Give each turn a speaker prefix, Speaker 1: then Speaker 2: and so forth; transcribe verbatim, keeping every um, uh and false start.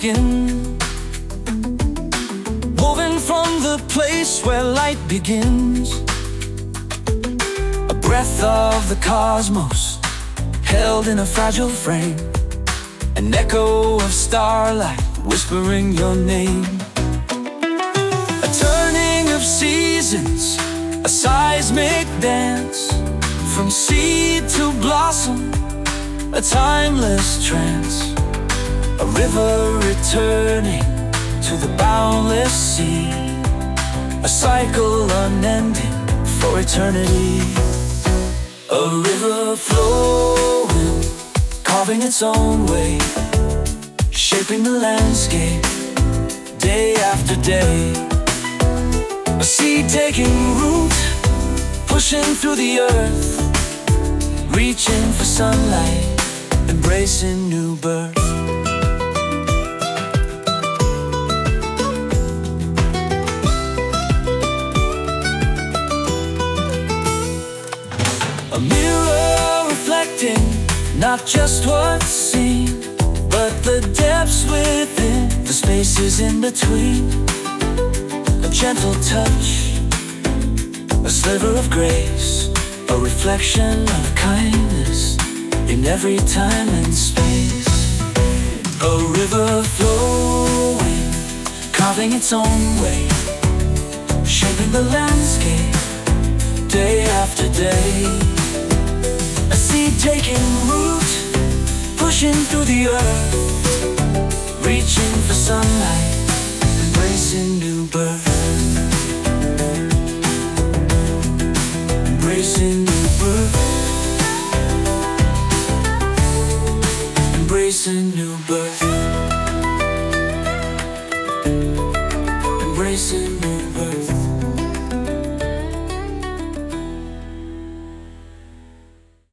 Speaker 1: skin, woven from the place where light begins. A breath of the cosmos, held in a fragile frame, an echo of starlight whispering your name. A turning of seasons, a seismic dance, from seed to blossom, a timeless trance. A river returning to the boundless sea, a cycle unending for eternity. A river flowing, carving its own way, shaping the landscape day after day. A seed taking root, pushing through the earth, reaching for sunlight, embracing new birth. A mirror reflecting not just what's seen, but the depths within, the spaces in between. A gentle touch, a sliver of grace, a reflection of kindness in every time and space. A river flowing, carving its own way, shaping the landscape day after day. A seed taking root, pushing through the earth, reaching for sunlight, embracing new birth. Embracing new birth. Embracing new birth. Embracing new birth.